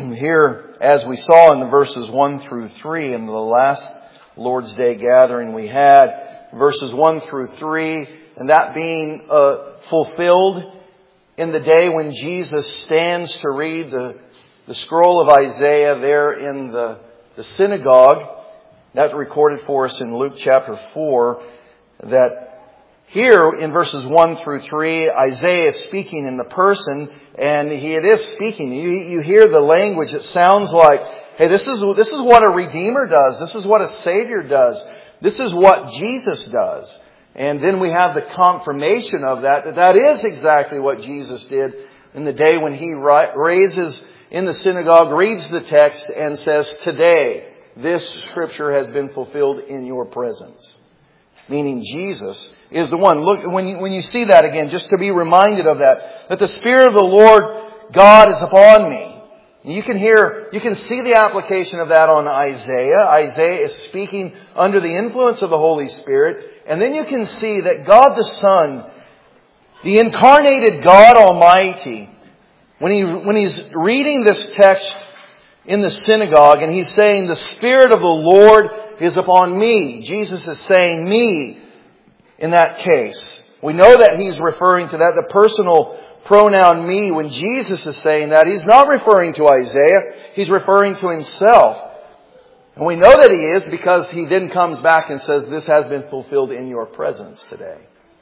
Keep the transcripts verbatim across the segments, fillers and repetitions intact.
here, as we saw in the verses one through three in the last Lord's Day gathering we had, verses one through three, and that being uh, fulfilled in the day when Jesus stands to read the, the scroll of Isaiah there in the, the synagogue. That's recorded for us in Luke chapter four, that here in verses one through three, Isaiah is speaking in the person, and he it is speaking. You, you hear the language. It sounds like, hey, this is, this is what a Redeemer does. This is what a Savior does. This is what Jesus does. And then we have the confirmation of that, that that is exactly what Jesus did in the day when He raises in the synagogue, reads the text, and says, today, this Scripture has been fulfilled in your presence. Meaning Jesus is the one. Look, when you, when you see that again, just to be reminded of that, that the Spirit of the Lord God is upon me. You can hear, you can see the application of that on Isaiah. Isaiah is speaking under the influence of the Holy Spirit. And then you can see that God the Son, the incarnated God Almighty, when he, when he's reading this text in the synagogue and he's saying, the Spirit of the Lord is upon me. Jesus is saying me in that case. We know that he's referring to that, the personal pronoun me. When Jesus is saying that, he's not referring to Isaiah. He's referring to himself. And we know that he is because he then comes back and says, this has been fulfilled in your presence today.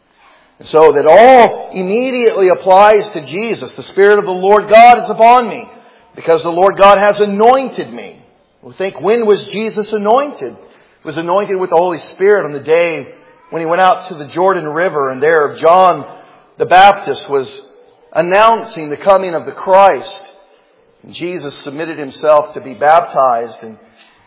And so that all immediately applies to Jesus. The Spirit of the Lord God is upon me because the Lord God has anointed me. We think, when was Jesus anointed? He was anointed with the Holy Spirit on the day when he went out to the Jordan River, and there John the Baptist was announcing the coming of the Christ. And Jesus submitted himself to be baptized, and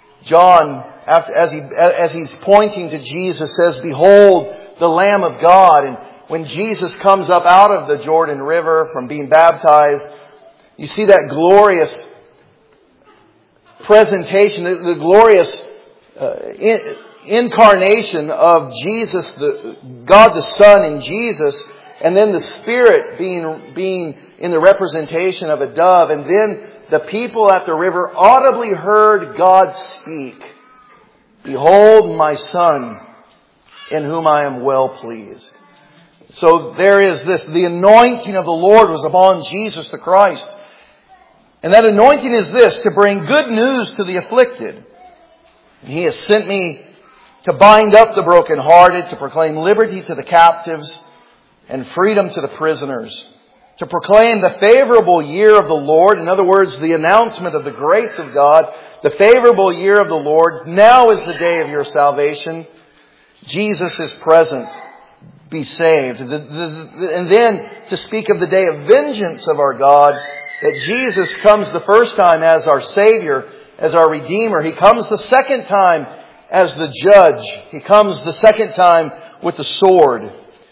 John, after, as he as he's pointing to Jesus, says, behold the Lamb of God. And when Jesus comes up out of the Jordan River from being baptized, you see that glorious presentation, the, the glorious uh, in, incarnation of Jesus, the God the Son in Jesus, and then the Spirit being being in the representation of a dove, and then the people at the river audibly heard God speak, behold my Son, in whom I am well pleased. So there is this, the anointing of the Lord was upon Jesus the Christ. And that anointing is this, to bring good news to the afflicted. And He has sent me to bind up the brokenhearted, to proclaim liberty to the captives and freedom to the prisoners, to proclaim the favorable year of the Lord. In other words, the announcement of the grace of God, the favorable year of the Lord. Now is the day of your salvation. Jesus is present. Be saved. The, the, the, and then to speak of the day of vengeance of our God, that Jesus comes the first time as our Savior, as our Redeemer. He comes the second time as the Judge. He comes the second time with the sword.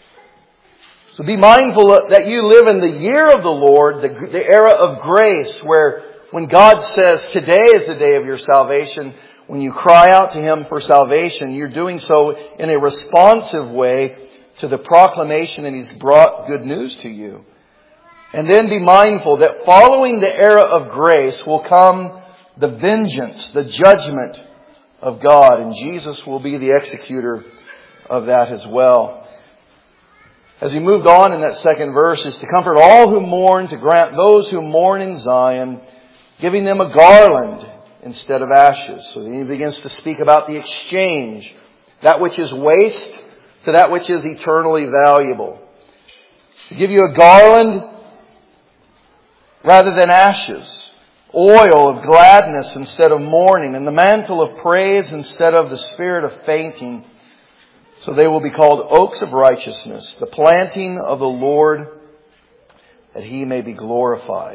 So be mindful that you live in the year of the Lord, the, the era of grace, where when God says, today is the day of your salvation, when you cry out to Him for salvation, you're doing so in a responsive way to the proclamation that He's brought good news to you. And then be mindful that following the era of grace will come the vengeance, the judgment of God. And Jesus will be the executor of that as well. As he moved on in that second verse, is to comfort all who mourn, to grant those who mourn in Zion, giving them a garland instead of ashes. So then he begins to speak about the exchange, that which is waste to that which is eternally valuable. To give you a garland rather than ashes, oil of gladness instead of mourning, and the mantle of praise instead of the spirit of fainting. So they will be called oaks of righteousness, the planting of the Lord, that He may be glorified.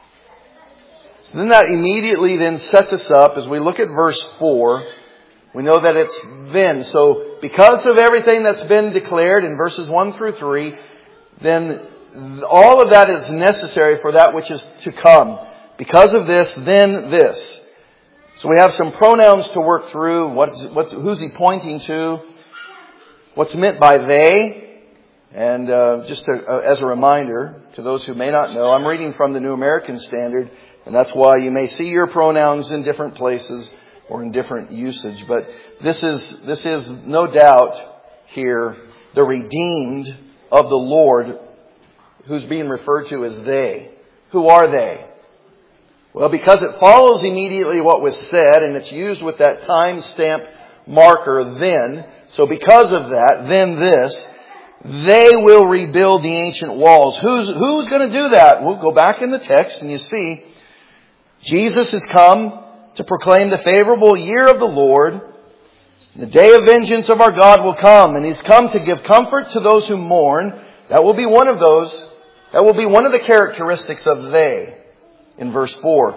So then that immediately then sets us up, as we look at verse four, we know that it's then. So because of everything that's been declared in verses one through three, then all of that is necessary for that which is to come. Because of this, then this. So we have some pronouns to work through. What's, what's, who's he pointing to? What's meant by they? And uh, just to, uh, as a reminder to those who may not know, I'm reading from the New American Standard. And that's why you may see your pronouns in different places or in different usage. But this is, this is no doubt here the redeemed of the Lord who's being referred to as they. Who are they? Well, because it follows immediately what was said, and it's used with that timestamp marker then. So because of that, then this, they will rebuild the ancient walls. Who's, who's going to do that? We'll go back in the text and you see Jesus has come to proclaim the favorable year of the Lord. The day of vengeance of our God will come, and He's come to give comfort to those who mourn. That will be one of those. That will be one of the characteristics of they in verse four.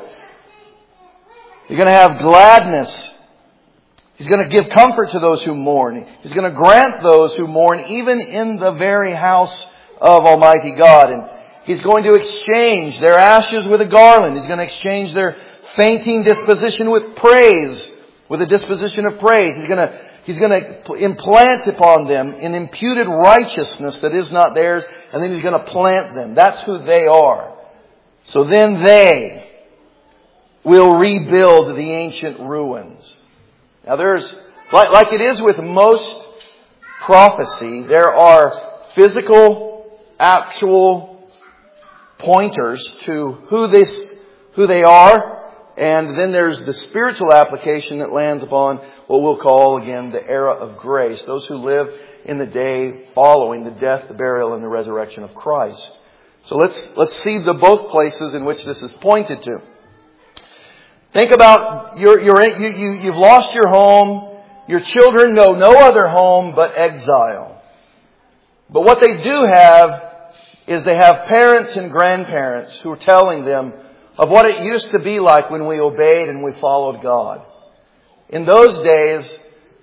You're going to have gladness. He's going to give comfort to those who mourn. He's going to grant those who mourn even in the very house of Almighty God. And He's going to exchange their ashes with a garland. He's going to exchange their fainting disposition with praise, with a disposition of praise. He's going to, He's going to implant upon them an imputed righteousness that is not theirs, and then He's going to plant them. That's who they are. So then they will rebuild the ancient ruins. Now there's, like, like it is with most prophecy, there are physical, actual pointers to who this, who they are. And then there's the spiritual application that lands upon what we'll call, again, the era of grace. Those who live in the day following the death, the burial, and the resurrection of Christ. So let's, let's see the both places in which this is pointed to. Think about your, your, you, you, you've lost your home. Your children know no other home but exile. But what they do have is they have parents and grandparents who are telling them of what it used to be like when we obeyed and we followed God. In those days,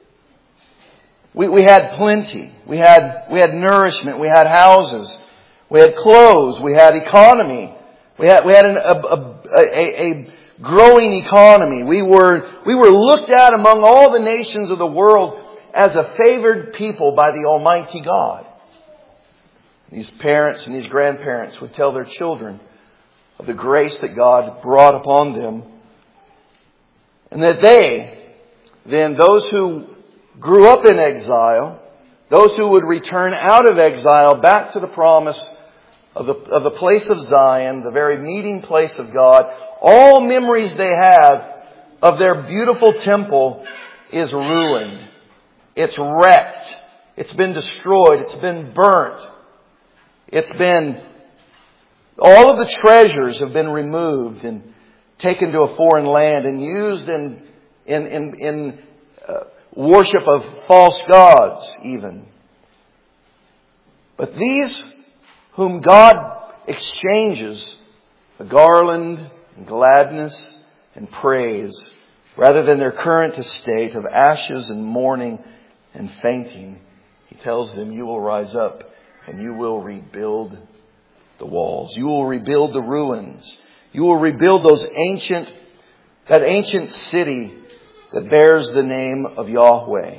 we, we had plenty. We had, we had nourishment. We had houses. We had clothes. We had economy. We had, we had an, a, a, a, a growing economy. We were, we were looked at among all the nations of the world as a favored people by the Almighty God. These parents and these grandparents would tell their children of the grace that God brought upon them. And that they, then those who grew up in exile, those who would return out of exile back to the promise of the, of the place of Zion, the very meeting place of God, all memories they have of their beautiful temple is ruined. It's wrecked. It's been destroyed. It's been burnt. It's been All of the treasures have been removed and taken to a foreign land and used in in in, in uh, worship of false gods even. But these whom God exchanges a garland and gladness and praise rather than their current estate of ashes and mourning and fainting, He tells them, you will rise up and you will rebuild the walls. You will rebuild the ruins. You will rebuild those ancient, that ancient city that bears the name of Yahweh.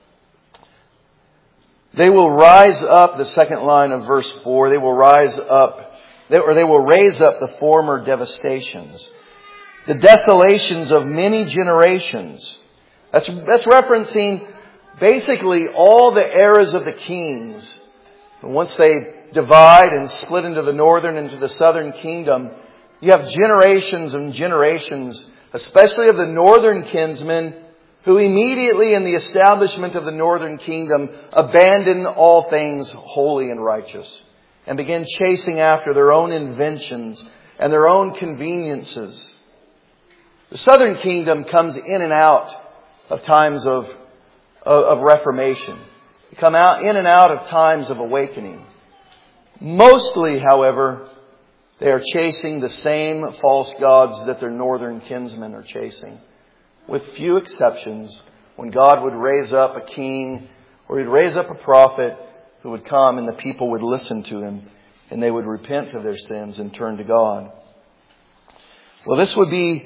They will rise up, the second line of verse four, they will rise up, or they will raise up the former devastations. The desolations of many generations. That's, that's referencing basically all the eras of the kings. And once they divide and split into the northern and into the southern kingdom, you have generations and generations, especially of the northern kinsmen, who immediately in the establishment of the northern kingdom abandon all things holy and righteous and begin chasing after their own inventions and their own conveniences. The southern kingdom comes in and out of times of, of, of reformation. They come out in and out of times of awakening. Mostly, however, they are chasing the same false gods that their northern kinsmen are chasing. With few exceptions, when God would raise up a king or He'd raise up a prophet who would come and the people would listen to him and they would repent of their sins and turn to God. Well, this would be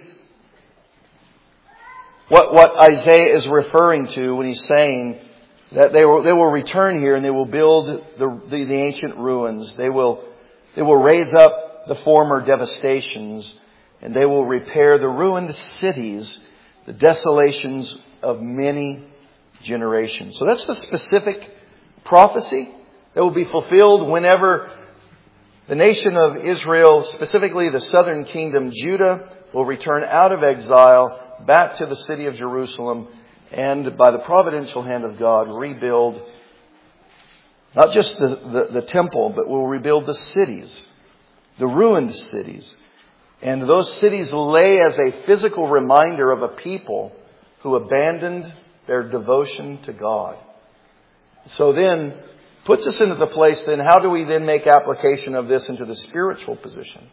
what, what Isaiah is referring to when he's saying that they will, they will return here and they will build the, the, the ancient ruins. They will, they will raise up the former devastations and they will repair the ruined cities, the desolations of many generations. So that's the specific prophecy that will be fulfilled whenever the nation of Israel, specifically the southern kingdom, Judah, will return out of exile back to the city of Jerusalem and by the providential hand of God rebuild not just the, the, the temple, but will rebuild the cities, the ruined cities. And those cities lay as a physical reminder of a people who abandoned their devotion to God. So then, puts us into the place then, how do we then make application of this into the spiritual position?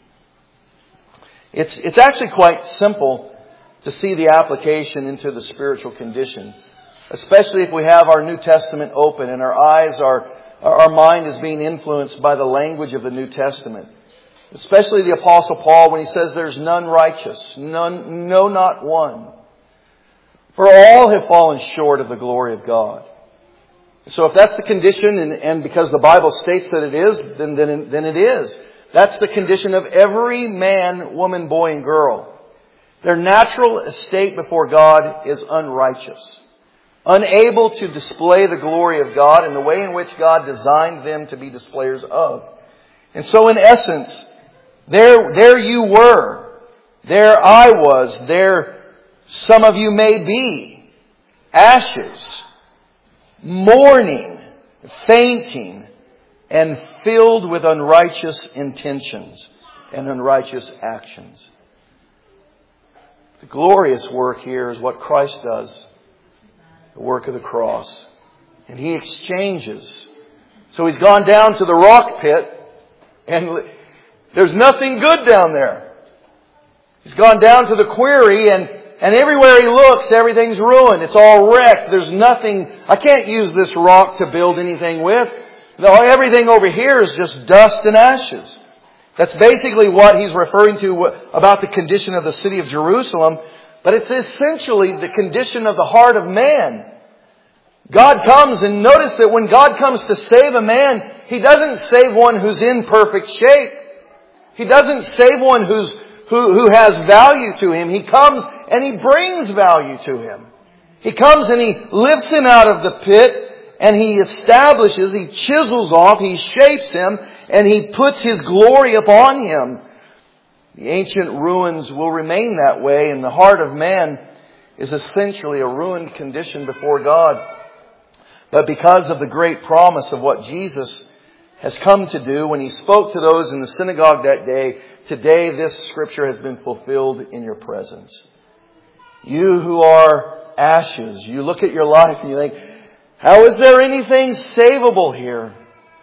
It's, it's actually quite simple to see the application into the spiritual condition. Especially if we have our New Testament open and our eyes are, our mind is being influenced by the language of the New Testament. Especially the Apostle Paul when he says there's none righteous, none, no, not one. For all have fallen short of the glory of God. So if that's the condition, and, and because the Bible states that it is, then, then, then it is. That's the condition of every man, woman, boy, and girl. Their natural estate before God is unrighteous. Unable to display the glory of God in the way in which God designed them to be displayers of. And so in essence, there, there you were. There I was. There some of you may be. Ashes. Mourning. Fainting. And filled with unrighteous intentions and unrighteous actions. The glorious work here is what Christ does. The work of the cross. And He exchanges. So He's gone down to the rock pit. And there's nothing good down there. He's gone down to the quarry and, and everywhere He looks, everything's ruined. It's all wrecked. There's nothing. I can't use this rock to build anything with. Everything over here is just dust and ashes. That's basically what He's referring to about the condition of the city of Jerusalem. But it's essentially the condition of the heart of man. God comes, and notice that when God comes to save a man, He doesn't save one who's in perfect shape. He doesn't save one who's, who, who has value to Him. He comes and He brings value to him. He comes and He lifts him out of the pit and He establishes, He chisels off, He shapes him, and He puts His glory upon him. The ancient ruins will remain that way, and the heart of man is essentially a ruined condition before God. But because of the great promise of what Jesus has come to do when He spoke to those in the synagogue that day, today this scripture has been fulfilled in your presence. You who are ashes, you look at your life and you think, how is there anything savable here?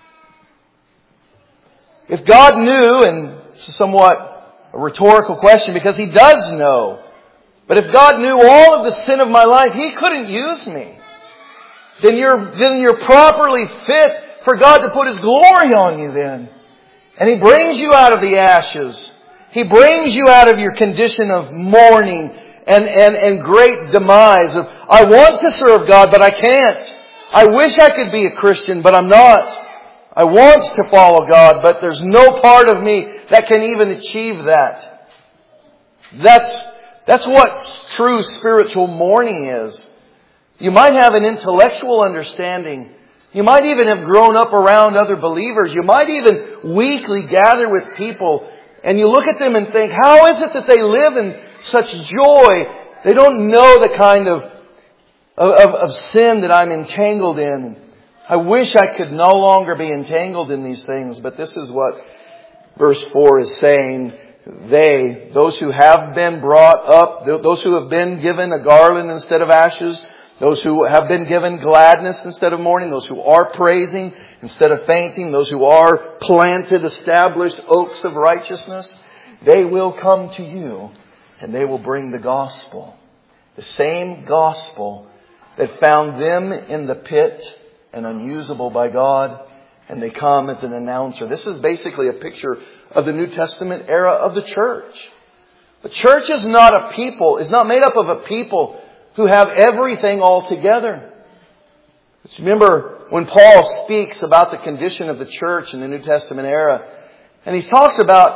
If God knew, and it's somewhat a rhetorical question because He does know, but if God knew all of the sin of my life, He couldn't use me. Then you're, then you're properly fit for God to put His glory on you then. And He brings you out of the ashes. He brings you out of your condition of mourning and, and, and great demise of, I want to serve God, but I can't. I wish I could be a Christian, but I'm not. I want to follow God, but there's no part of me that can even achieve that. That's, that's what true spiritual mourning is. You might have an intellectual understanding. You might even have grown up around other believers. You might even weekly gather with people and you look at them and think, how is it that they live in such joy? They don't know the kind of, of, of sin that I'm entangled in. I wish I could no longer be entangled in these things, but this is what verse four is saying. They, those who have been brought up, those who have been given a garland instead of ashes, those who have been given gladness instead of mourning, those who are praising instead of fainting, those who are planted, established oaks of righteousness, they will come to you and they will bring the gospel. The same gospel that found them in the pit and unusable by God, and they come as an announcer. This is basically a picture of the New Testament era of the church. The church is not a people, is not made up of a people who have everything all together. Remember when Paul speaks about the condition of the church in the New Testament era, and he talks about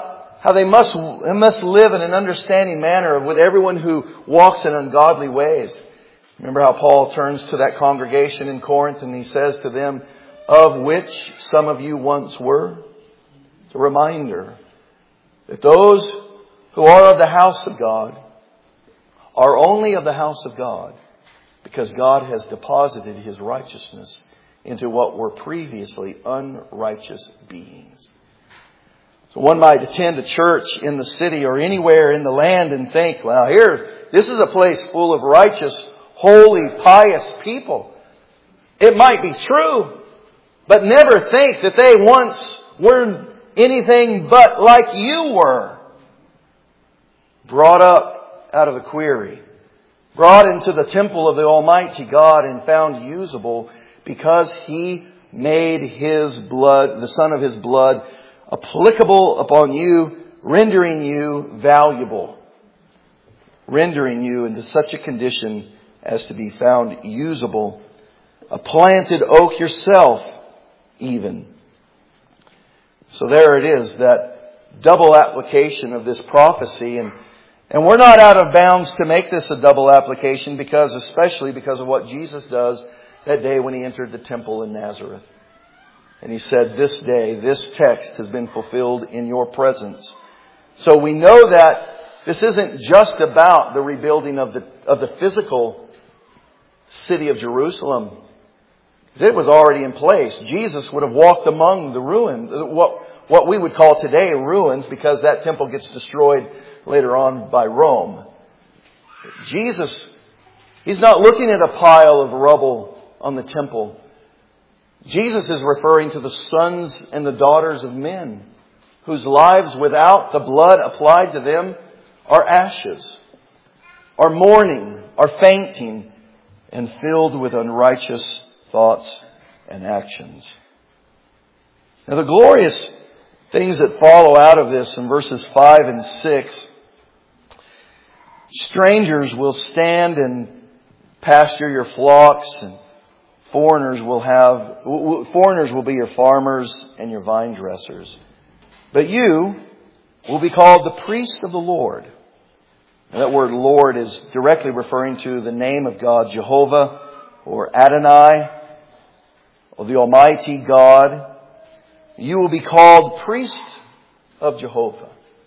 how they must, they must live in an understanding manner with everyone who walks in ungodly ways. Remember how Paul turns to that congregation in Corinth and he says to them, of which some of you once were. It's a reminder that those who are of the house of God are only of the house of God because God has deposited His righteousness into what were previously unrighteous beings. So one might attend a church in the city or anywhere in the land and think, well, here, this is a place full of righteous, holy, pious people. It might be true, but never think that they once were anything but like you were. Brought up out of the quarry, brought into the temple of the Almighty God and found usable because He made His blood, the Son of His blood, applicable upon you, rendering you valuable, rendering you into such a condition as to be found usable, a planted oak yourself even. So there it is, that double application of this prophecy. And, and we're not out of bounds to make this a double application because, especially because of what Jesus does that day when He entered the temple in Nazareth. And He said, this day, this text has been fulfilled in your presence. So we know that this isn't just about the rebuilding of the, of the physical city of Jerusalem. It was already in place. Jesus would have walked among the ruins, what, what we would call today ruins, because that temple gets destroyed later on by Rome. Jesus, He's not looking at a pile of rubble on the temple. Jesus is referring to the sons and the daughters of men whose lives without the blood applied to them are ashes, are mourning, are fainting, and filled with unrighteous thoughts and actions. Now the glorious things that follow out of this in verses five and six, strangers will stand and pasture your flocks, and foreigners will have foreigners will be your farmers and your vine dressers. But you will be called the priest of the Lord. And that word Lord is directly referring to the name of God, Jehovah, or Adonai, or the Almighty God. You will be called priest of Jehovah.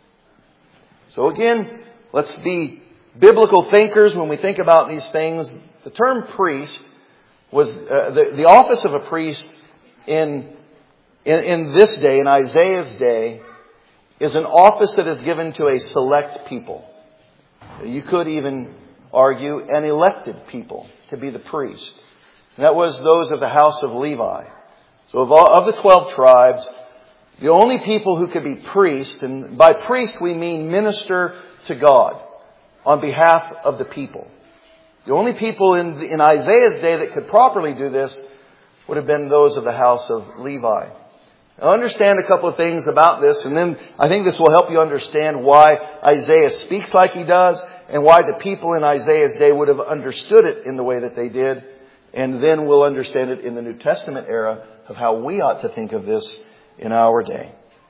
So again, let's be biblical thinkers when we think about these things. The term priest was uh, the, the office of a priest in, in in this day, in Isaiah's day, is an office that is given to a select people. You could even argue an elected people to be the priest. And that was those of the house of Levi. So of, all, of the twelve tribes, the only people who could be priests, and by priest we mean minister to God on behalf of the people. The only people in, in Isaiah's day that could properly do this would have been those of the house of Levi. Now understand a couple of things about this, and then I think this will help you understand why Isaiah speaks like he does, and why the people in Isaiah's day would have understood it in the way that they did, and then we'll understand it in the New Testament era of how we ought to think of this in our day.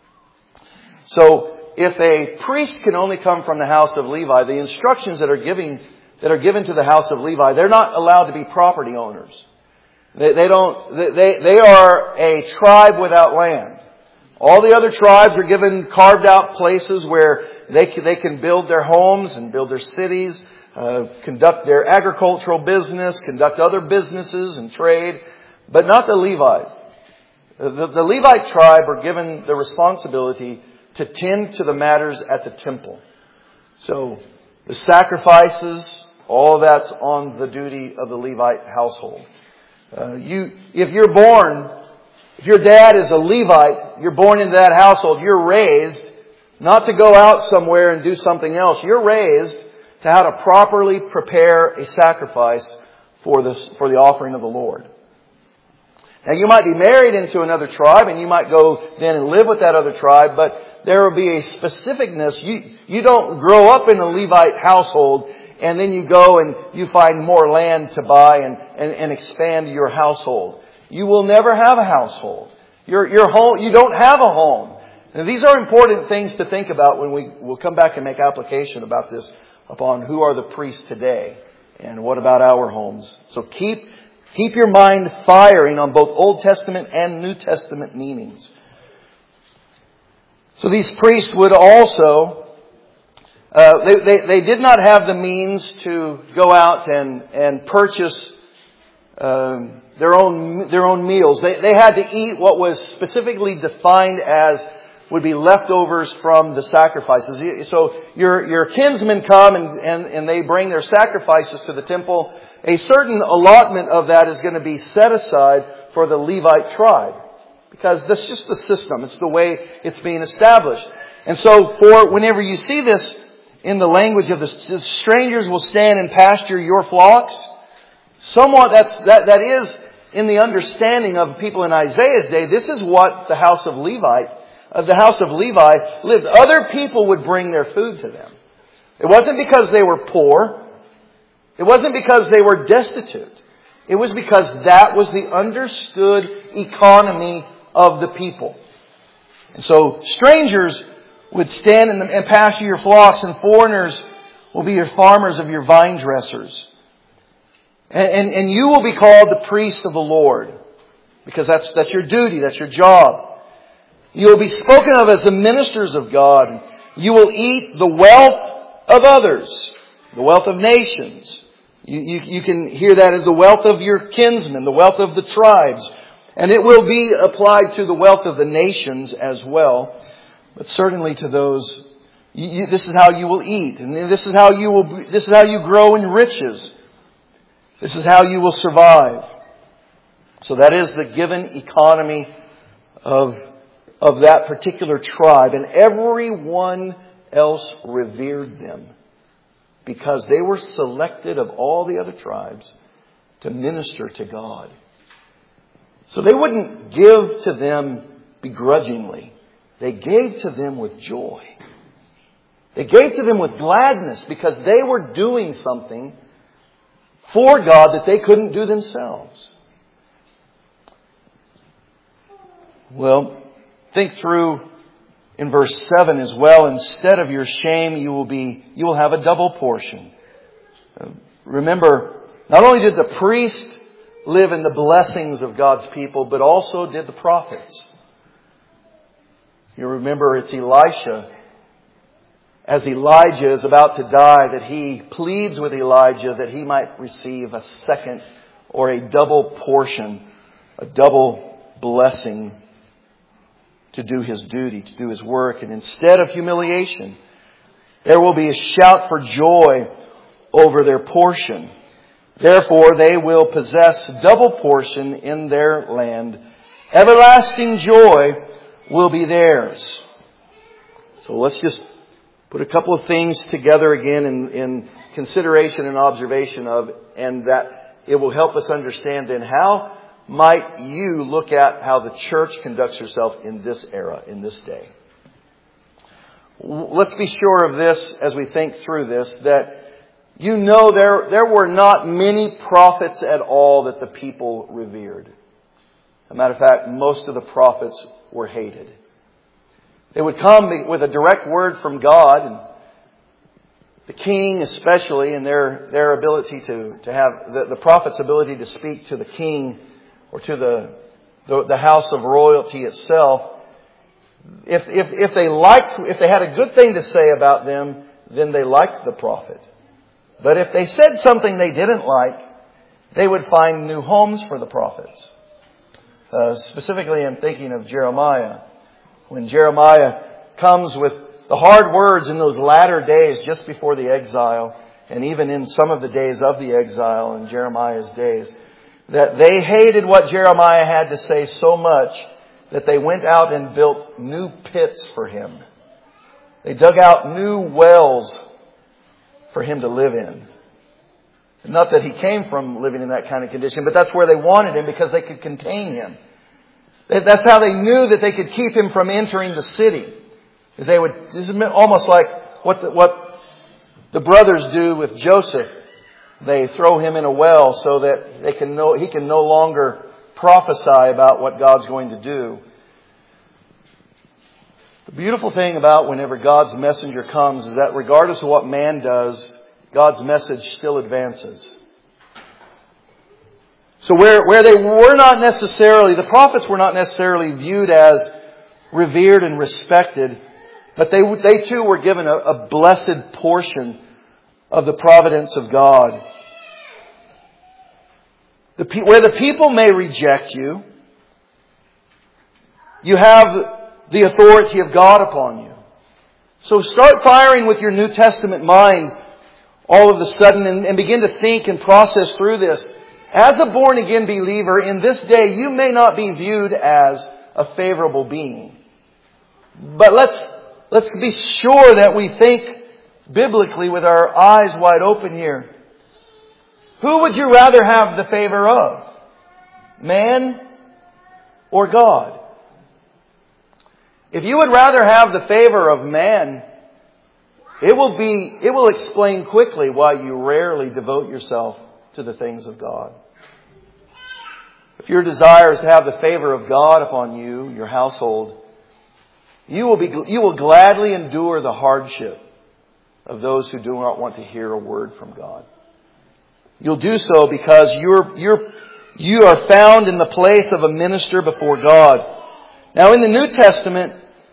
So, if a priest can only come from the house of Levi, the instructions that are giving that are given to the house of Levi, they're not allowed to be property owners. They, they don't. They they are a tribe without land. All the other tribes are given carved out places where they can, they can build their homes and build their cities, uh, conduct their agricultural business, conduct other businesses and trade, but not the Levites. The, the Levite tribe are given the responsibility to tend to the matters at the temple. So the sacrifices, all of that's on the duty of the Levite household. Uh, you, if you're born, if your dad is a Levite, you're born into that household, you're raised not to go out somewhere and do something else. You're raised to how to properly prepare a sacrifice for the, for the offering of the Lord. Now you might be married into another tribe and you might go then and live with that other tribe, but there will be a specificness. You, you don't grow up in a Levite household and then you go and you find more land to buy and, and, and expand your household. You will never have a household. Your, your home, you don't have a home. Now, these are important things to think about when we will come back and make application about this upon who are the priests today and what about our homes. So keep keep your mind firing on both Old Testament and New Testament meanings. So these priests would also, uh, they, they, they did not have the means to go out and, and purchase um, their own their own meals. They, they had to eat what was specifically defined as would be leftovers from the sacrifices. So your your kinsmen come and, and, and they bring their sacrifices to the temple. A certain allotment of that is going to be set aside for the Levite tribe. Because that's just the system. It's the way it's being established. And so for whenever you see this in the language of the, the strangers will stand and pasture your flocks, somewhat that's, that, that is in the understanding of people in Isaiah's day. This is what the house of Levite of the house of Levi lived. Other people would bring their food to them. It wasn't because they were poor. It wasn't because they were destitute. It was because that was the understood economy of the people. And so strangers would stand in the, and pasture your flocks, and foreigners will be your farmers of your vine dressers. And, and, and you will be called the priest of the Lord. Because that's, that's your duty. That's your job. You will be spoken of as the ministers of God. You will eat the wealth of others, the wealth of nations. You, you, you can hear that as the wealth of your kinsmen, the wealth of the tribes. And it will be applied to the wealth of the nations as well. But certainly to those, you, you, this is how you will eat. And this is how you will, this is how you grow in riches. This is how you will survive. So that is the given economy of of that particular tribe, and everyone else revered them because they were selected of all the other tribes to minister to God. So they wouldn't give to them begrudgingly. They gave to them with joy. They gave to them with gladness because they were doing something for God that they couldn't do themselves. Well, think through in verse seven as well. Instead of your shame, you will be, you will have a double portion. Uh, remember, not only did the priest live in the blessings of God's people, but also did the prophets. You remember it's Elisha, as Elijah is about to die, that he pleads with Elijah that he might receive a second or a double portion, a double blessing to do his duty, to do his work. And instead of humiliation, there will be a shout for joy over their portion. Therefore, they will possess double portion in their land. Everlasting joy will be theirs. So let's just put a couple of things together again in, in consideration and observation of, and that it will help us understand then how might you look at how the church conducts herself in this era, in this day. Let's be sure of this as we think through this, that you know there, there were not many prophets at all that the people revered. As a matter of fact, most of the prophets were hated. They would come with a direct word from God, and the king especially, and their, their ability to, to have, the, the prophet's ability to speak to the king or to the, the, the house of royalty itself. If, if, if they liked, if they had a good thing to say about them, then they liked the prophet. But if they said something they didn't like, they would find new homes for the prophets. Uh, specifically, I'm thinking of Jeremiah. When Jeremiah comes with the hard words in those latter days just before the exile, and even in some of the days of the exile in Jeremiah's days, that they hated what Jeremiah had to say so much that they went out and built new pits for him. They dug out new wells for him to live in. Not that he came from living in that kind of condition, but that's where they wanted him because they could contain him. That's how they knew that they could keep him from entering the city. Because they would, this is almost like what the, what the brothers do with Joseph. They throw him in a well so that they can know, he can no longer prophesy about what God's going to do. The beautiful thing about whenever God's messenger comes is that regardless of what man does, God's message still advances. So where, where they were not necessarily, the prophets were not necessarily viewed as revered and respected, but they, they too were given a, a blessed portion of the providence of God. The, where the people may reject you, you have the authority of God upon you. So start firing with your New Testament mind all of a sudden and, and begin to think and process through this. As a born-again believer, in this day, you may not be viewed as a favorable being. But let's, let's be sure that we think biblically with our eyes wide open here. Who would you rather have the favor of? Man or God? If you would rather have the favor of man, it will be, it will explain quickly why you rarely devote yourself to the things of God. If your desire is to have the favor of God upon you, your household, you will be, you will gladly endure the hardship of those who do not want to hear a word from God. You'll do so because you're, you're, you are found in the place of a minister before God. Now in the New Testament,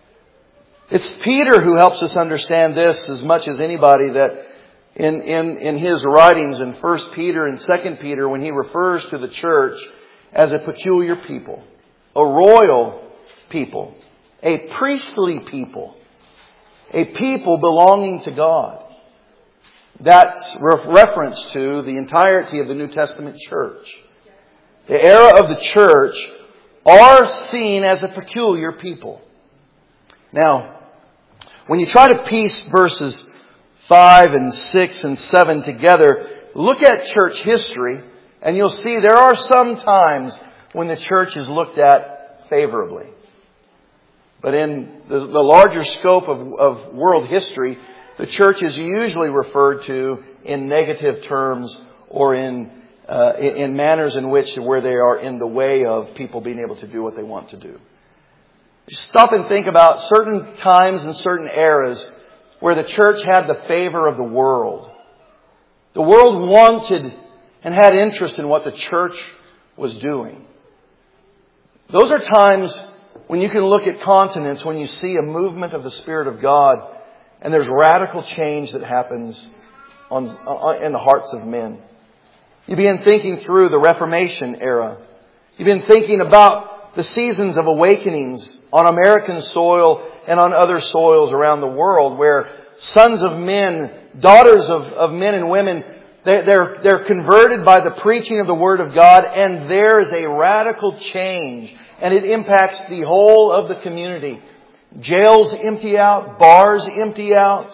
it's Peter who helps us understand this as much as anybody, that in, in, in his writings in First Peter and Second Peter, when he refers to the church as a peculiar people, a royal people, a priestly people, a people belonging to God. That's re- reference to the entirety of the New Testament church. The era of the church are seen as a peculiar people. Now, when you try to piece verses five and six and seven together, look at church history and you'll see there are some times when the church is looked at favorably. But in the, the larger scope of, of world history, the church is usually referred to in negative terms or in uh, in, in manners in which where they are in the way of people being able to do what they want to do. Just stop and think about certain times and certain eras where the church had the favor of the world. The world wanted and had interest in what the church was doing. Those are times when you can look at continents, when you see a movement of the Spirit of God and there's radical change that happens on, on, in the hearts of men. You begin thinking through the Reformation era. You've been thinking about the seasons of awakenings on American soil and on other soils around the world where sons of men, daughters of, of men and women, they're, they're, they're converted by the preaching of the Word of God, and there is a radical change, and it impacts the whole of the community. Jails empty out, bars empty out,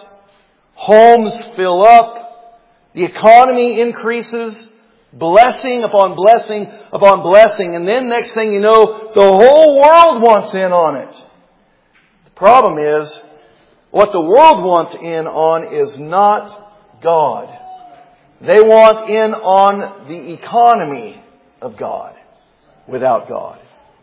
homes fill up, the economy increases, blessing upon blessing upon blessing, and then next thing you know, the whole world wants in on it. The problem is, what the world wants in on is not God. They want in on the economy of God without God.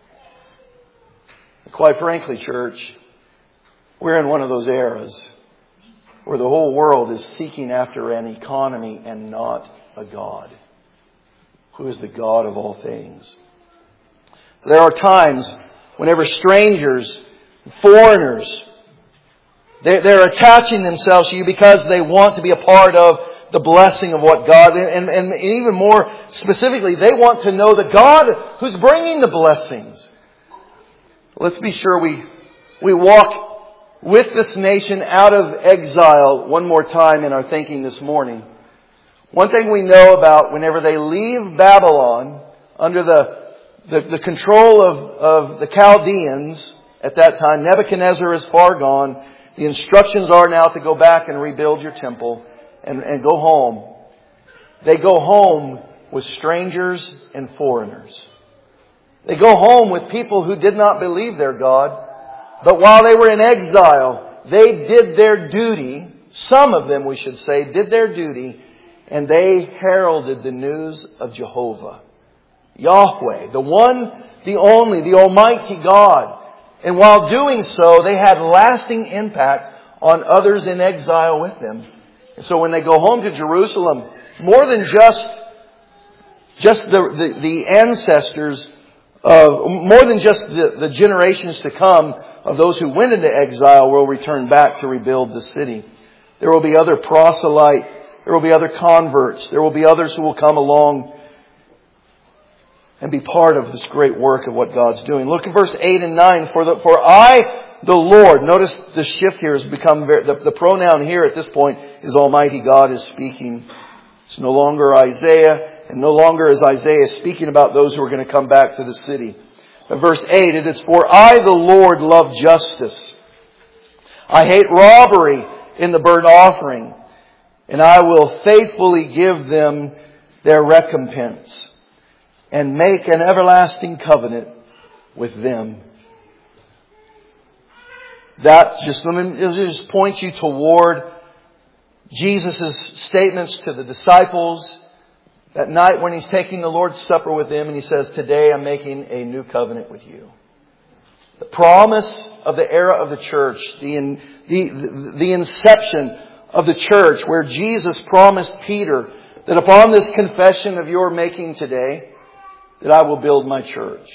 Quite frankly, church, we're in one of those eras where the whole world is seeking after an economy and not a God, who is the God of all things. There are times whenever strangers, foreigners, they're, they're attaching themselves to you because they want to be a part of the blessing of what God, and, and, and even more specifically, they want to know the God who's bringing the blessings. Let's be sure we, we walk with this nation out of exile one more time in our thinking this morning. One thing we know about whenever they leave Babylon under the, the, the control of, of the Chaldeans at that time, Nebuchadnezzar is far gone. The instructions are now to go back and rebuild your temple and, and go home. They go home with strangers and foreigners. They go home with people who did not believe their God. But while they were in exile, they did their duty. Some of them, we should say, did their duty. And they heralded the news of Jehovah. Yahweh, the one, the only, the Almighty God. And while doing so, they had lasting impact on others in exile with them. And so when they go home to Jerusalem, more than just, just the, the, the ancestors, of, more than just the, the generations to come of those who went into exile will return back to rebuild the city. There will be other proselyte, there will be other converts, there will be others who will come along and be part of this great work of what God's doing. Look at verse eight and nine. For the, for I, the Lord, notice the shift here has become very, the, the pronoun here at this point is Almighty God is speaking. It's no longer Isaiah, and no longer is Isaiah speaking about those who are going to come back to the city. But verse eight, it is, for I, the Lord, love justice. I hate robbery in the burnt offering, and I will faithfully give them their recompense and make an everlasting covenant with them. That just, let me just point you toward Jesus' statements to the disciples that night when He's taking the Lord's Supper with them, and He says, today I'm making a new covenant with you. The promise of the era of the church, the, in, the, the inception of the church, where Jesus promised Peter that upon this confession of your making today, that I will build my church.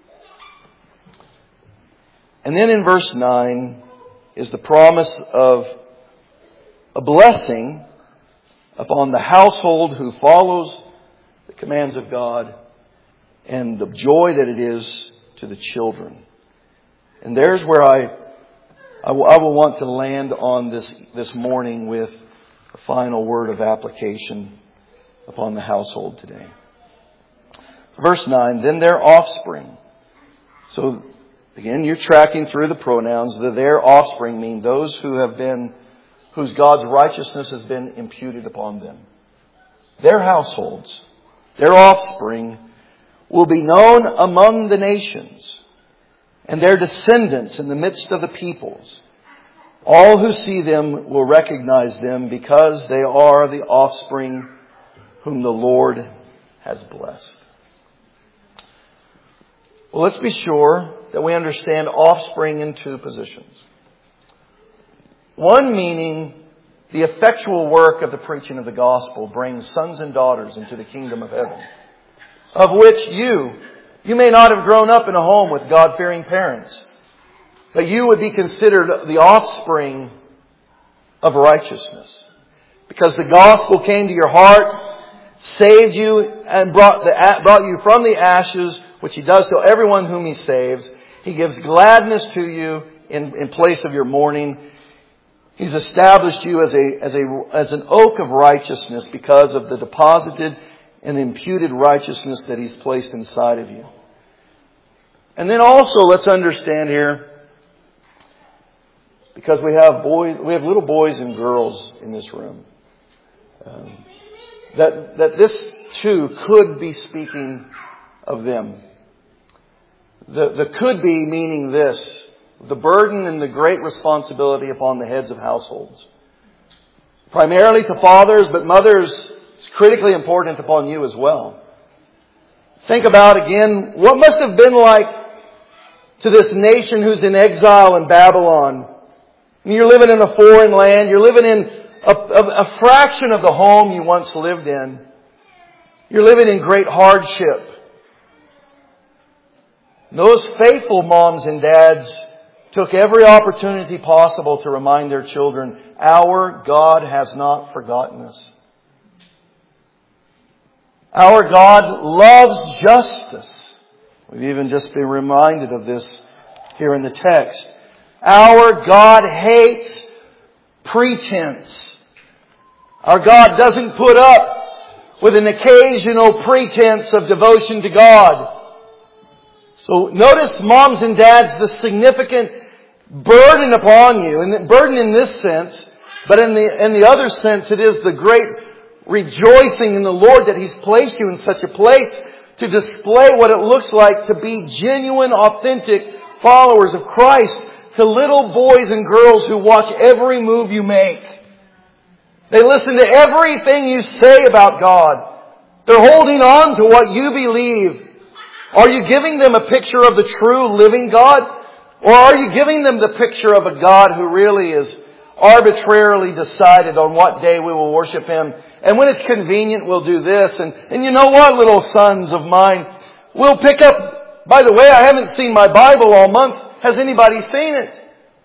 And then in verse nine is the promise of a blessing upon the household who follows the commands of God, and the joy that it is to the children. And there's where I, I will, I will want to land on this, this morning with a final word of application upon the household today. Verse nine, then their offspring. So again, you're tracking through the pronouns. The their offspring mean those who have been, whose God's righteousness has been imputed upon them. Their households, their offspring, will be known among the nations, and their descendants in the midst of the peoples. All who see them will recognize them, because they are the offspring whom the Lord has blessed. Well, let's be sure that we understand offspring in two positions. One meaning the effectual work of the preaching of the gospel brings sons and daughters into the kingdom of heaven, of which you, you may not have grown up in a home with God-fearing parents, but you would be considered the offspring of righteousness, because the gospel came to your heart, saved you, and brought, the, brought you from the ashes, which He does to everyone whom He saves. He gives gladness to you in, in place of your mourning. He's established you as a, as a, as an oak of righteousness because of the deposited and imputed righteousness that He's placed inside of you. And then also let's understand here, because we have boys, we have little boys and girls in this room, um, that, that this too could be speaking of them. The, the could be meaning this, the burden and the great responsibility upon the heads of households. Primarily to fathers, but mothers, it's critically important upon you as well. Think about again, what must have been like to this nation who's in exile in Babylon. You're living in a foreign land, you're living in a, a, a fraction of the home you once lived in. You're living in great hardship. Those faithful moms and dads took every opportunity possible to remind their children, our God has not forgotten us. Our God loves justice. We've even just been reminded of this here in the text. Our God hates pretense. Our God doesn't put up with an occasional pretense of devotion to God. So notice, moms and dads, the significant burden upon you, and burden in this sense, but in the in the other sense, it is the great rejoicing in the Lord that He's placed you in such a place to display what it looks like to be genuine, authentic followers of Christ to little boys and girls who watch every move you make. They listen to everything you say about God. They're holding on to what you believe. Are you giving them a picture of the true living God? Or are you giving them the picture of a God who really is arbitrarily decided on what day we will worship Him? And when it's convenient, we'll do this. And, and you know what, little sons of mine? We'll pick up, by the way, I haven't seen my Bible all month. Has anybody seen it?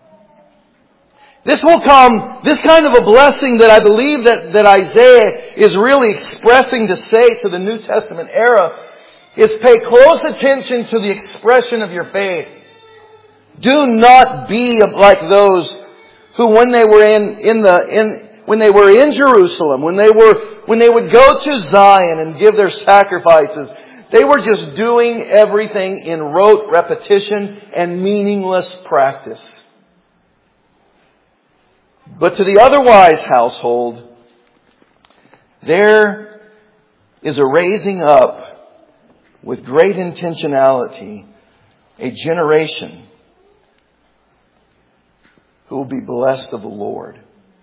This will come, this kind of a blessing that I believe that, that Isaiah is really expressing to say to the New Testament era is pay close attention to the expression of your faith. Do not be like those who when they were in, in the, in, when they were in Jerusalem, when they were, when they would go to Zion and give their sacrifices, they were just doing everything in rote repetition and meaningless practice. But to the otherwise household, there is a raising up with great intentionality, a generation who will be blessed of the Lord.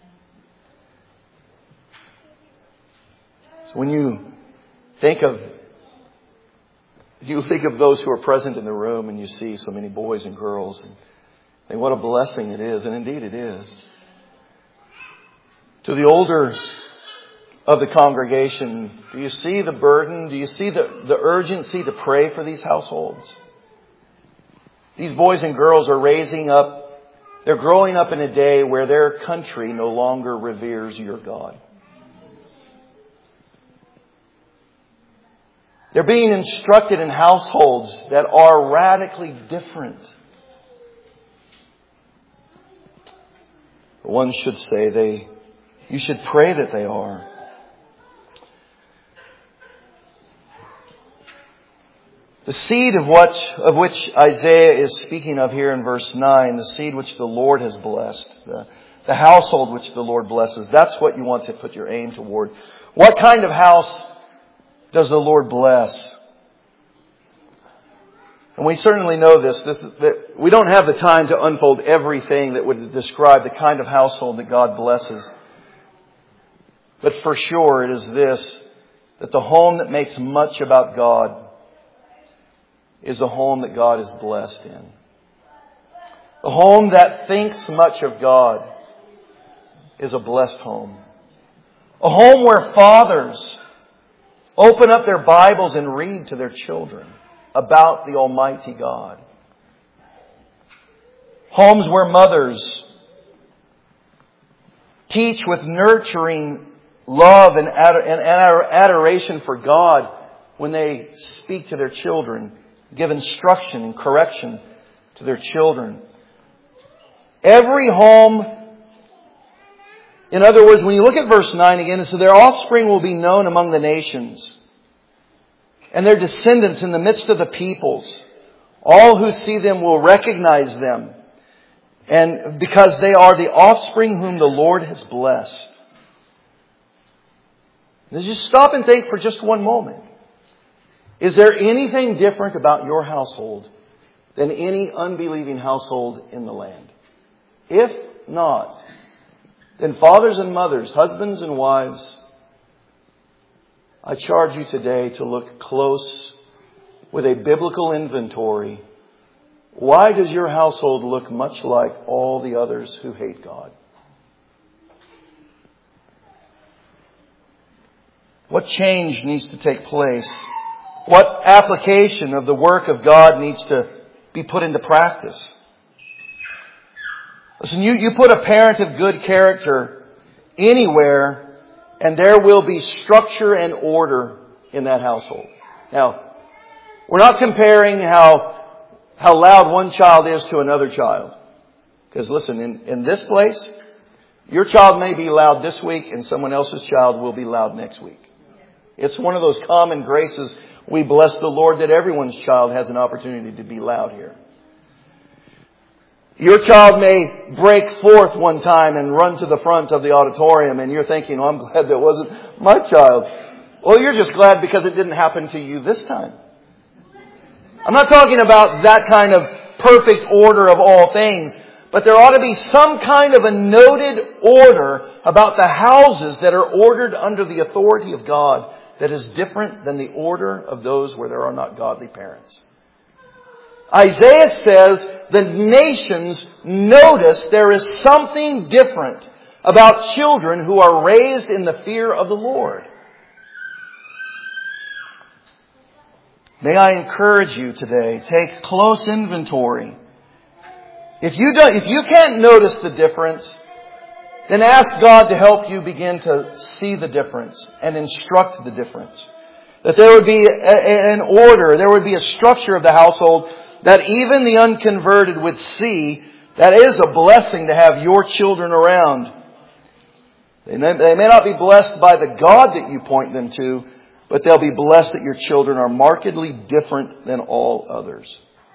So when you think of, you think of those who are present in the room and you see so many boys and girls and think what a blessing it is, and indeed it is. To the older of the congregation, do you see the burden? Do you see the, the urgency to pray for these households? These boys and girls are raising up, they're growing up in a day where their country no longer reveres your God. They're being instructed in households that are radically different. One should say they You should pray that they are. The seed of what, of which Isaiah is speaking of here in verse nine, the seed which the Lord has blessed, the, the household which the Lord blesses, that's what you want to put your aim toward. What kind of house does the Lord bless? And we certainly know this, this that we don't have the time to unfold everything that would describe the kind of household that God blesses. But for sure it is this, that the home that makes much about God is the home that God is blessed in. The home that thinks much of God is a blessed home. A home where fathers open up their Bibles and read to their children about the Almighty God. Homes where mothers teach with nurturing love and adoration for God when they speak to their children, give instruction and correction to their children. Every home, in other words, when you look at verse nine again, it says, their offspring will be known among the nations, and their descendants in the midst of the peoples. All who see them will recognize them, and because they are the offspring whom the Lord has blessed. Now just stop and think for just one moment. Is there anything different about your household than any unbelieving household in the land? If not, then fathers and mothers, husbands and wives, I charge you today to look close with a biblical inventory. Why does your household look much like all the others who hate God? What change needs to take place? What application of the work of God needs to be put into practice? Listen, you, you put a parent of good character anywhere and there will be structure and order in that household. Now, we're not comparing how, how loud one child is to another child. Because listen, in, in this place, your child may be loud this week and someone else's child will be loud next week. It's one of those common graces. We bless the Lord that everyone's child has an opportunity to be loud here. Your child may break forth one time and run to the front of the auditorium and you're thinking, oh, I'm glad that wasn't my child. Well, you're just glad because it didn't happen to you this time. I'm not talking about that kind of perfect order of all things, but there ought to be some kind of a noted order about the houses that are ordered under the authority of God that is different than the order of those where there are not godly parents. Isaiah says the nations notice there is something different about children who are raised in the fear of the Lord. May I encourage you today, take close inventory. If you don't, if you can't notice the difference, then ask God to help you begin to see the difference and instruct the difference. That there would be a, an order, there would be a structure of the household that even the unconverted would see that it is a blessing to have your children around. They may, they may not be blessed by the God that you point them to, but they'll be blessed that your children are markedly different than all others.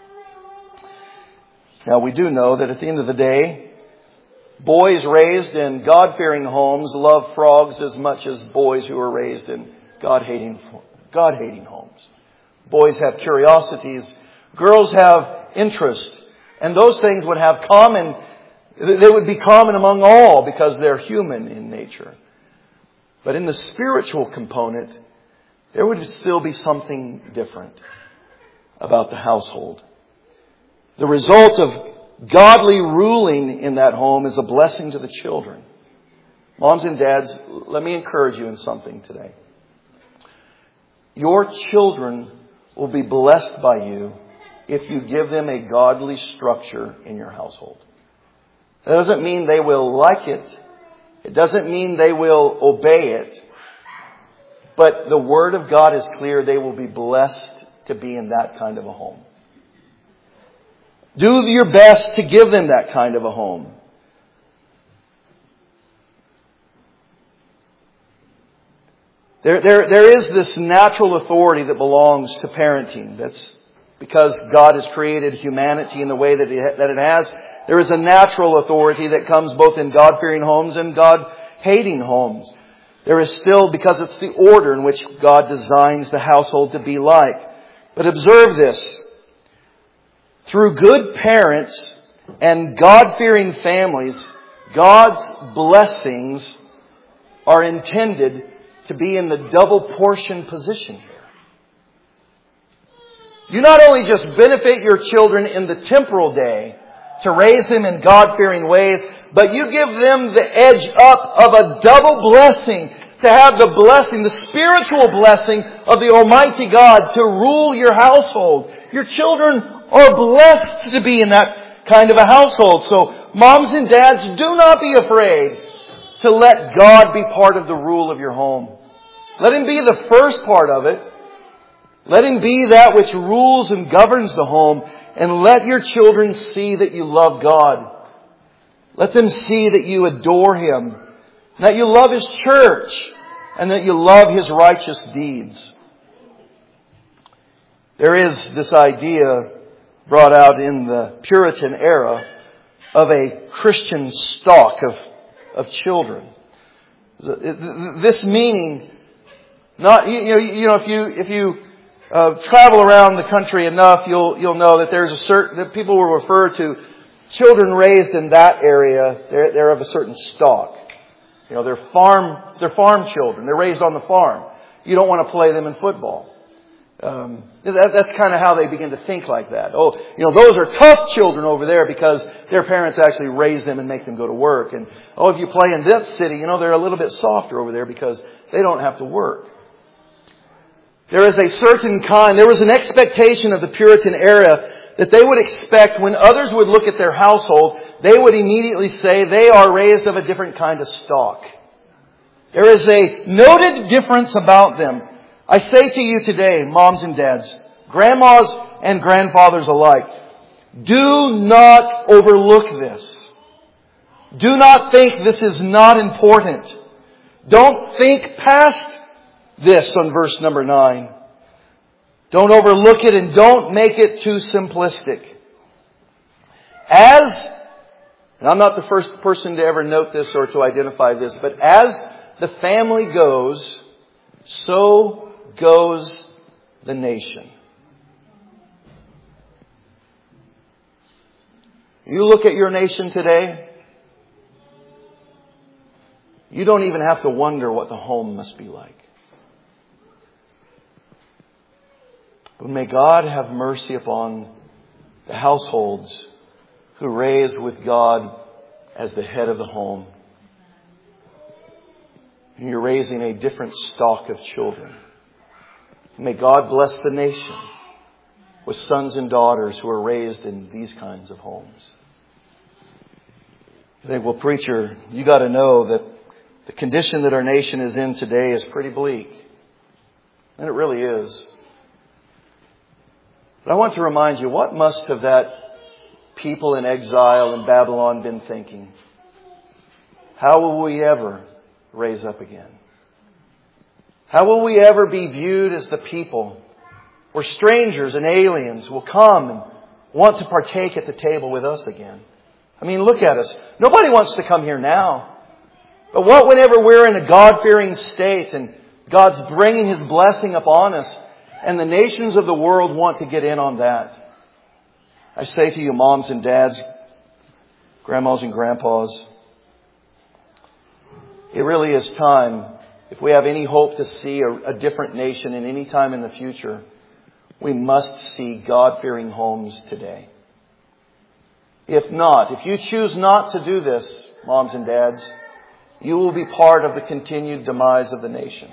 Now we do know that at the end of the day, boys raised in God-fearing homes love frogs as much as boys who are raised in God-hating, God-hating homes. Boys have curiosities. Girls have interest. And those things would have common, they would be common among all because they're human in nature. But in the spiritual component, there would still be something different about the household. The result of godly ruling in that home is a blessing to the children. Moms and dads, let me encourage you in something today. Your children will be blessed by you if you give them a godly structure in your household. That doesn't mean they will like it. It doesn't mean they will obey it. But the Word of God is clear. They will be blessed to be in that kind of a home. Do your best to give them that kind of a home. There, there, there is this natural authority that belongs to parenting. That's because God has created humanity in the way that it, that it has. There is a natural authority that comes both in God-fearing homes and God-hating homes. There is still, because it's the order in which God designs the household to be like. But observe this. Through good parents and God-fearing families, God's blessings are intended to be in the double portion position here. You not only just benefit your children in the temporal day to raise them in God-fearing ways, but you give them the edge up of a double blessing to have the blessing, the spiritual blessing of the Almighty God to rule your household. Your children are blessed to be in that kind of a household. So moms and dads, do not be afraid to let God be part of the rule of your home. Let Him be the first part of it. Let Him be that which rules and governs the home. And let your children see that you love God. Let them see that you adore Him. That you love His church. And that you love His righteous deeds. There is this idea brought out in the Puritan era of a Christian stock of, of children. This meaning, not, you know, you know, if you, if you, uh, travel around the country enough, you'll, you'll know that there's a certain, that people will refer to children raised in that area, they're, they're of a certain stock. You know, they're farm, they're farm children. They're raised on the farm. You don't want to play them in football. Um, that, that's kind of how they begin to think like that. Oh, you know, those are tough children over there because their parents actually raise them and make them go to work. And, oh, if you play in this city, you know, they're a little bit softer over there because they don't have to work. There is a certain kind, there was an expectation of the Puritan era that they would expect when others would look at their household, they would immediately say they are raised of a different kind of stock. There is a noted difference about them. I say to you today, moms and dads, grandmas and grandfathers alike, do not overlook this. Do not think this is not important. Don't think past this on verse number nine. Don't overlook it and don't make it too simplistic. As, and I'm not the first person to ever note this or to identify this, but as the family goes, so goes the nation. You look at your nation today, you don't even have to wonder what the home must be like. But may God have mercy upon the households who raised with God as the head of the home. And you're raising a different stock of children. May God bless the nation with sons and daughters who are raised in these kinds of homes. You think, well, preacher, you got to know that the condition that our nation is in today is pretty bleak. And it really is. But I want to remind you, what must have that people in exile in Babylon been thinking? How will we ever raise up again? How will we ever be viewed as the people where strangers and aliens will come and want to partake at the table with us again? I mean, look at us. Nobody wants to come here now. But what whenever we're in a God-fearing state and God's bringing His blessing upon us and the nations of the world want to get in on that? I say to you, moms and dads, grandmas and grandpas, it really is time, if we have any hope to see a, a different nation in any time in the future, we must see God-fearing homes today. If not, if you choose not to do this, moms and dads, you will be part of the continued demise of the nation.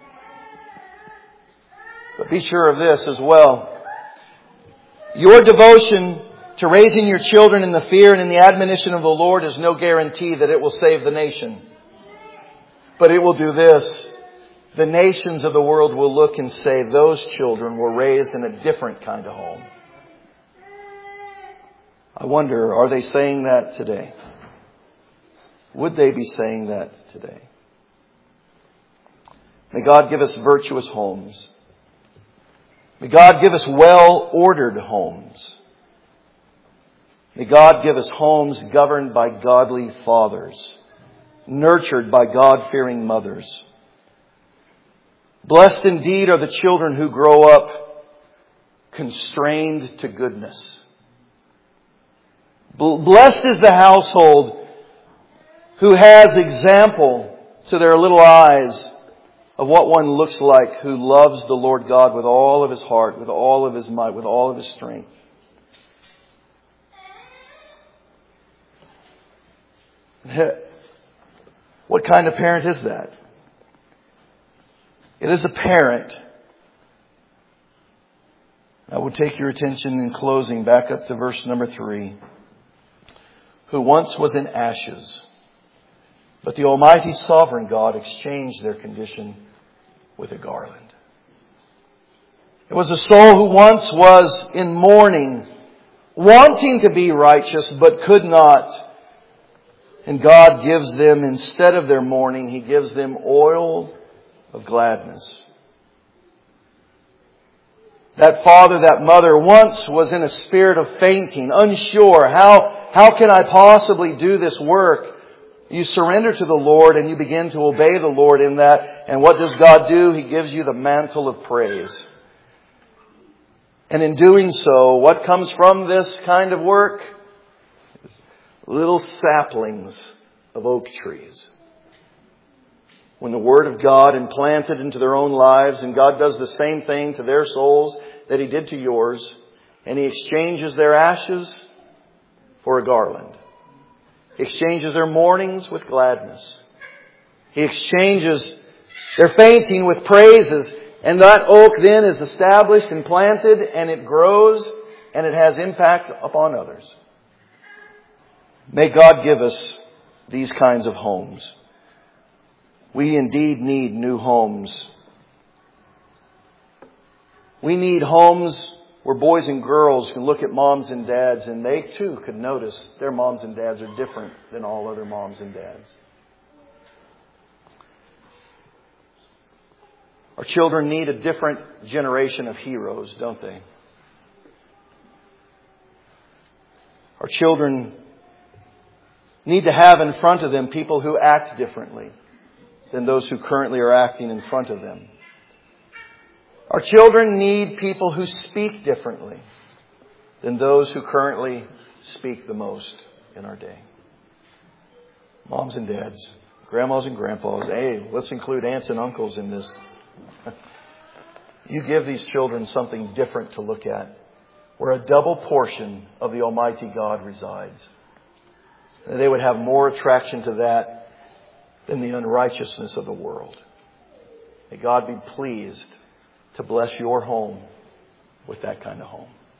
But be sure of this as well. Your devotion to raising your children in the fear and in the admonition of the Lord is no guarantee that it will save the nation. But it will do this. The nations of the world will look and say, those children were raised in a different kind of home. I wonder, are they saying that today? Would they be saying that today? May God give us virtuous homes. May God give us well-ordered homes. May God give us homes governed by godly fathers, nurtured by God-fearing mothers. Blessed indeed are the children who grow up constrained to goodness. Blessed is the household who has example to their little eyes of what one looks like who loves the Lord God with all of his heart, with all of his might, with all of his strength. What kind of parent is that? It is a parent. I would take your attention in closing back up to verse number three. Who once was in ashes, but the Almighty Sovereign God exchanged their condition with a garland. It was a soul who once was in mourning, wanting to be righteous, but could not. And God gives them, instead of their mourning, He gives them oil of gladness. That father, that mother once was in a spirit of fainting, unsure. How, how can I possibly do this work? You surrender to the Lord and you begin to obey the Lord in that. And what does God do? He gives you the mantle of praise. And in doing so, what comes from this kind of work? Little saplings of oak trees. When the Word of God implanted into their own lives, and God does the same thing to their souls that He did to yours, and He exchanges their ashes for a garland. He exchanges their mournings with gladness. He exchanges their fainting with praises, and that oak then is established and planted, and it grows, and it has impact upon others. May God give us these kinds of homes. We indeed need new homes. We need homes where boys and girls can look at moms and dads and they too could notice their moms and dads are different than all other moms and dads. Our children need a different generation of heroes, don't they? Our children need to have in front of them people who act differently than those who currently are acting in front of them. Our children need people who speak differently than those who currently speak the most in our day. Moms and dads, grandmas and grandpas, hey, let's include aunts and uncles in this. You give these children something different to look at where a double portion of the Almighty God resides. They would have more attraction to that than the unrighteousness of the world. May God be pleased to bless your home with that kind of home.